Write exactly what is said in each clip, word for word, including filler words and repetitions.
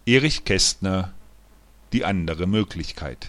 Erich Kästner, Die andere Möglichkeit.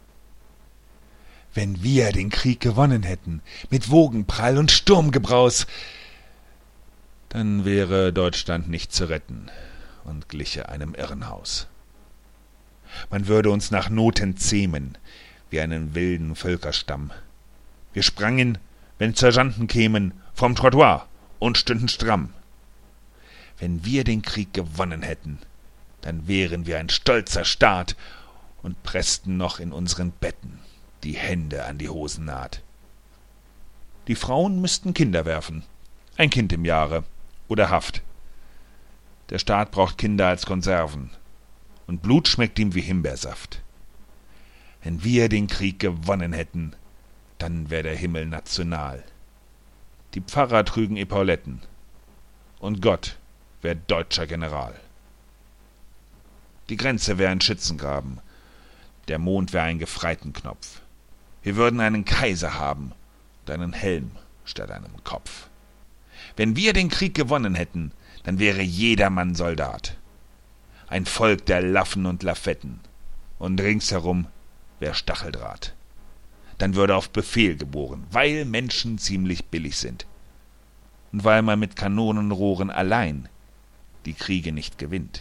Wenn wir den Krieg gewonnen hätten, mit Wogenprall und Sturmgebraus, dann wäre Deutschland nicht zu retten und gliche einem Irrenhaus. Man würde uns nach Noten zähmen, wie einen wilden Völkerstamm. Wir sprangen, wenn Sergeanten kämen, vom Trottoir und stünden stramm. Wenn wir den Krieg gewonnen hätten, dann wären wir ein stolzer Staat und pressten noch in unseren Betten die Hände an die Hosennaht. Die Frauen müssten Kinder werfen, ein Kind im Jahre oder Haft. Der Staat braucht Kinder als Konserven, und Blut schmeckt ihm wie Himbeersaft. Wenn wir den Krieg gewonnen hätten, dann wär der Himmel national. Die Pfarrer trügen Epauletten, und Gott wär deutscher General. Die Grenze wär ein Schützengraben, der Mond wär ein Gefreitenknopf. Wir würden einen Kaiser haben und einen Helm statt einem Kopf. Wenn wir den Krieg gewonnen hätten, dann wäre jedermann Soldat. Ein Volk der Laffen und Lafetten, und ringsherum wär Stacheldraht. Dann würde auf Befehl geboren, weil Menschen ziemlich billig sind. Und weil man mit Kanonenrohren allein die Kriege nicht gewinnt.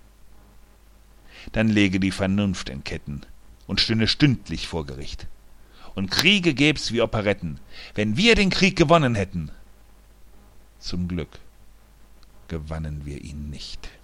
Dann läge die Vernunft in Ketten und stünde stündlich vor Gericht. Und Kriege gäb's wie Operetten, wenn wir den Krieg gewonnen hätten. Zum Glück gewannen wir ihn nicht.